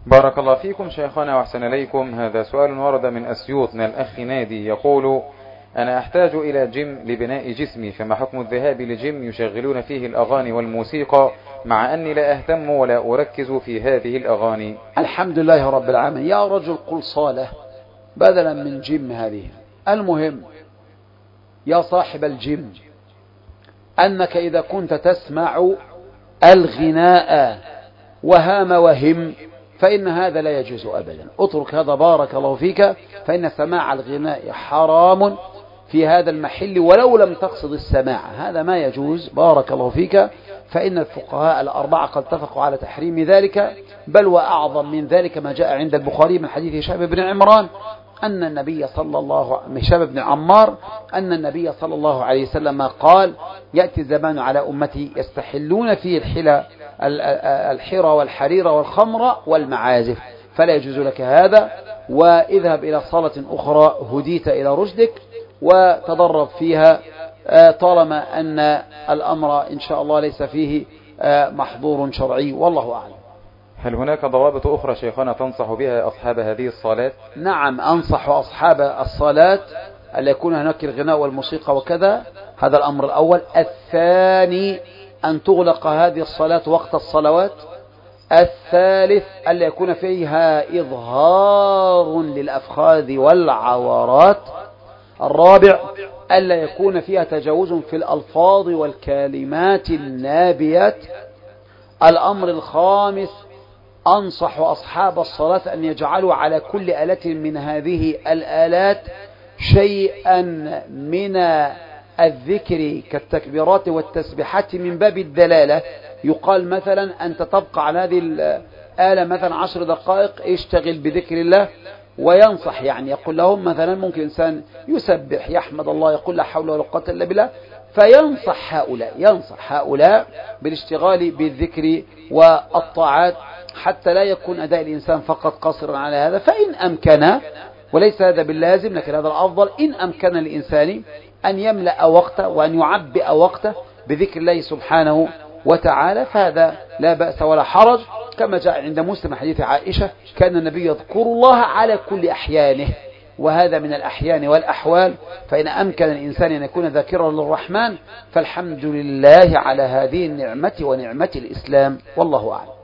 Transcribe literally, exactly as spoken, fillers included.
بارك الله فيكم شيخنا وأحسن إليكم. هذا سؤال ورد من أسيوط من الأخ نادي يقول: أنا أحتاج إلى جيم لبناء جسمي، فما حكم الذهاب لجيم يشغلون فيه الأغاني والموسيقى مع أني لا أهتم ولا أركز في هذه الأغاني؟ الحمد لله رب العالمين. يا رجل قل صالة بدلا من جيم هذه. المهم يا صاحب الجيم أنك إذا كنت تسمع الغناء وهام وهم فإن هذا لا يجوز أبدا. اترك هذا بارك الله فيك، فإن سماع الغناء حرام في هذا المحل ولو لم تقصد السماع، هذا ما يجوز بارك الله فيك. فإن الفقهاء الأربعة قد اتفقوا على تحريم ذلك، بل وأعظم من ذلك ما جاء عند البخاري من حديث هشام بن عمران أن النبي صلى الله هشام بن عمار أن النبي صلى الله عليه وسلم قال: يأتي زمان على أمتي يستحلون فيه الحلى الحرى والحرير والخمر والمعازف، فلا يجوز لك هذا، واذهب إلى صالة أخرى هديت إلى رشدك وتدرب فيها طالما أن الأمر إن شاء الله ليس فيه محظور شرعي، والله أعلم. هل هناك ضوابط أخرى شيخنا تنصح بها أصحاب هذه الصالات؟ نعم، أنصح أصحاب الصلاة ألا يكون هناك الغناء والموسيقى وكذا، هذا الأمر الأول. الثاني أن تغلق هذه الصلاة وقت الصلوات. الثالث ألا يكون فيها إظهار للأفخاذ والعورات. الرابع ألا يكون فيها تجاوز في الألفاظ والكلمات النابيات. الأمر الخامس أنصح أصحاب الصلاة أن يجعلوا على كل آلة من هذه الآلات شيئا من الذكر كالتكبيرات والتسبيحات من باب الدلالة. يقال مثلا أنت تبقى على هذه الآلة مثلا عشر دقائق اشتغل بذكر الله، وينصح يعني يقول لهم مثلا ممكن إنسان يسبح يحمد الله يقول لا حول ولا قوة إلا بالله، فينصح هؤلاء ينصح هؤلاء بالاشتغال بالذكر والطاعات حتى لا يكون أداء الإنسان فقط قاصرا على هذا. فإن أمكن، وليس هذا باللازم لكن هذا الأفضل، إن أمكن الإنسان أن يملأ وقته وأن يعبئ وقته بذكر الله سبحانه وتعالى فهذا لا بأس ولا حرج، كما جاء عند مسلم حديث عائشة: كان النبي يذكر الله على كل أحيانه، وهذا من الأحيان والأحوال. فإن أمكن الإنسان أن يكون ذاكرا للرحمن فالحمد لله على هذه النعمة ونعمة الإسلام، والله أعلم.